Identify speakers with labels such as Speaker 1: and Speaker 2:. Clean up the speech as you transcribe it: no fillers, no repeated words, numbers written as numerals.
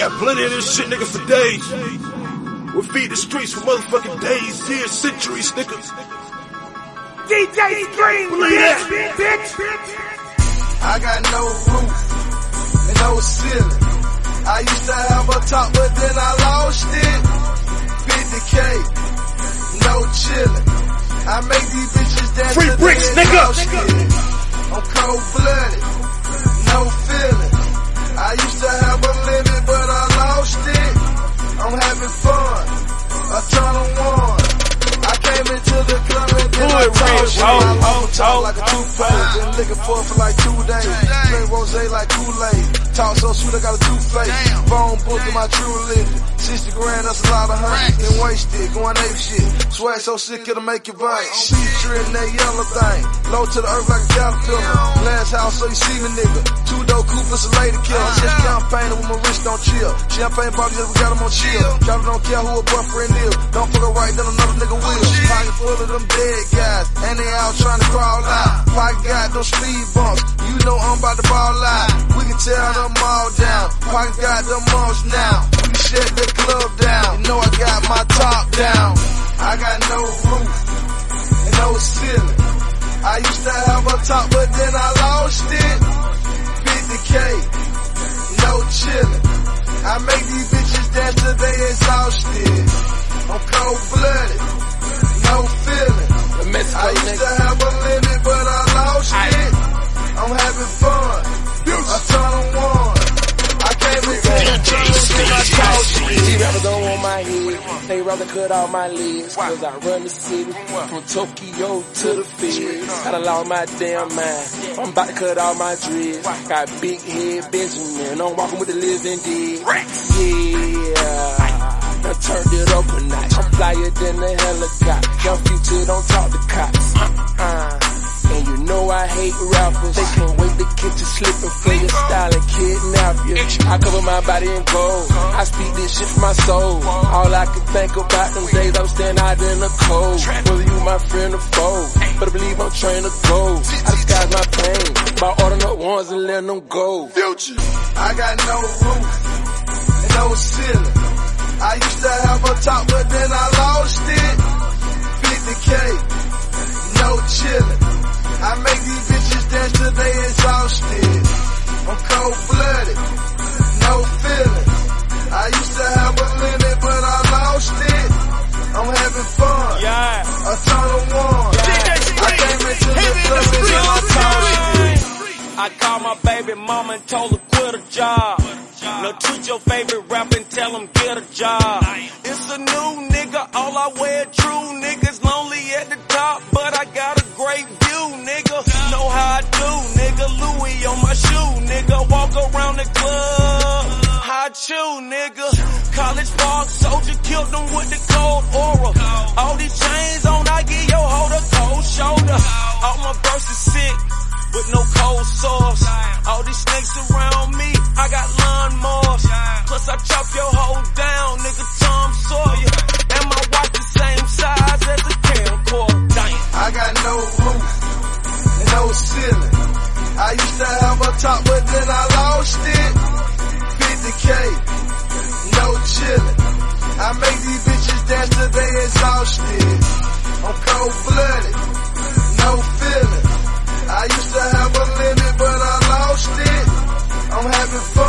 Speaker 1: got plenty of this shit, nigga, for days. We'll feed the streets for motherfucking days, years, centuries, nigga.
Speaker 2: DJ Scream,
Speaker 1: believe that,
Speaker 2: bitch.
Speaker 3: I got no roof and no ceiling. I used to have a top, but then I lost it. 50K, no chillin'. I make these bitches dance.
Speaker 1: Free bricks, nigga.
Speaker 3: I'm cold-blooded, no feeling. I used to have a limit, but I lost it. I'm having fun, a ton of one. I came into the club and then I talk like a toothpaste. Been looking for it for like 2 days. Drink rosé like Kool-Aid. Talk so sweet I got a toothpaste. Phone book in my true religion. 60 grand, that's a lot of hundreds. Then wasted, going ape shit. Swag so sick it'll make you bite. Feature in that yellow thing. Low to the earth like a caterpillar. Glass house so you see me nigga. 2-door coupe, it's a lady killer. Just campaigning with my wrist don't chill. Champagne bottles, we got them on chill. Driver don't care who a boyfriend is. Don't fuck her right, then another nigga will. Pocket full of them dead guys, and they out trying to crawl out. Pocket got them speed bumps, you know I'm about to ball out. We can tear them all down. Pocket got them months now. We can shut the club down. You know I got my top down. I got no roof and no ceiling. I used to have a top, but then I lost it. 50K, no chillin'. I make these bitches dance till they exhausted. I'm cold-blooded, no feeling. I used to have a limit, but I lost it. I'm having fun, a ton of one. I came into
Speaker 4: They rather go on my head, they rather cut out my legs. Cause I run the city from Tokyo to the feds. Gotta lost my damn mind, I'm about to cut out my dreads. Got big head Benjamin, I'm walking with the living dead. Yeah, I turned it up a notch. I'm flyer than the helicopter. Young future don't talk to cops. And you know I hate rappers. They can't wait to catch you slipping for your style and kidnap you. I cover my body in gold. I speak this shit for my soul. All I can think about them days I was standing out in the cold. Whether you my friend or foe, better believe I'm trying to go. I disguise my pain by ordering up ones and letting them go.
Speaker 3: I got no roof and no ceiling. I used to have a top, but then I lost it. 50K, no chillin'. I make these bitches dance till they exhausted. I'm cold-blooded, no feeling. I used to have a limit, but I lost it. I'm having fun, a ton of one. I came into the club and then I talked.
Speaker 5: I called my baby mama and told her quit her job. Now tweet your favorite rapper and tell him get a job. It's a new nigga, all I wear true niggas. Lonely at the top, but I got a great view, nigga. Know how I do, nigga. Louis on my shoe, nigga. Walk around the club, high chew, nigga. College Park soldier killed them with the cold aura. All these chains on, I give your hoe the cold shoulder. All my verses sick, with no cold sauce. All these snakes around me, I got lawnmowers. Plus I chop your hoe down, nigga, Tom Sawyer. And my wife the same size as a camcorder. Damn.
Speaker 3: I got no roof and no ceiling. I used to have a top, but then I lost it. 50K, no chillin'. I make these bitches dance till they exhausted. I'm cold-blooded, no feeling. I used to have a limit, but I lost it. I'm having fun.